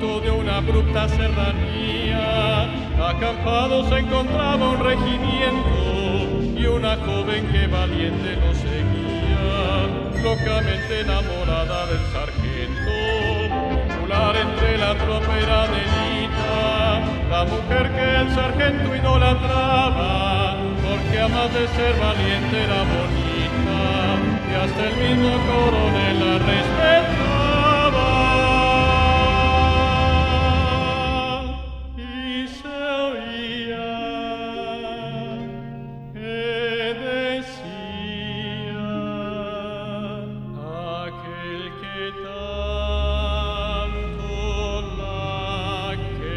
alto de una abrupta serranía, acampado se encontraba un regimiento y una joven que valiente lo seguía, locamente enamorada del sargento. Popular entre la tropa era Adelita, la mujer que el sargento idolatraba, porque además de ser valiente era bonita, y hasta el mismo coronel la respetaba. Y se oía que decía aquel que tanto la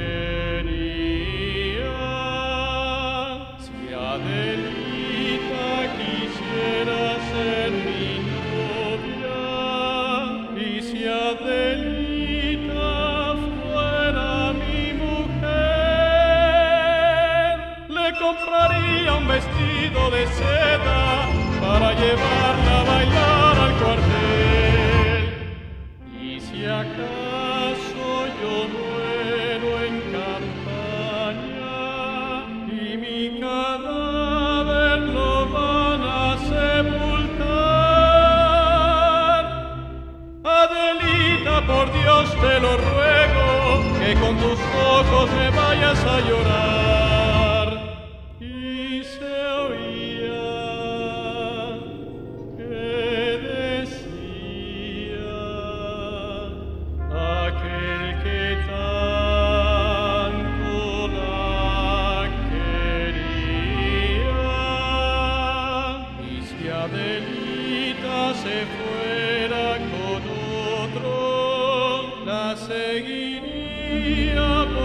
quería, si Adelita quisiera ser mi novia, y si Adelita fuera mi mujer, le compraría un vestido de seda para llevarla a bailar al cuartel. Y si acaso yo muero en campaña y mi cadáver lo van a sepultar, Adelita, por Dios te lo ruego, que con tus ojos me vayas a llorar. Y se oía que decía aquel que tanto la quería, y si Adelita se fuera con otro, la seguiría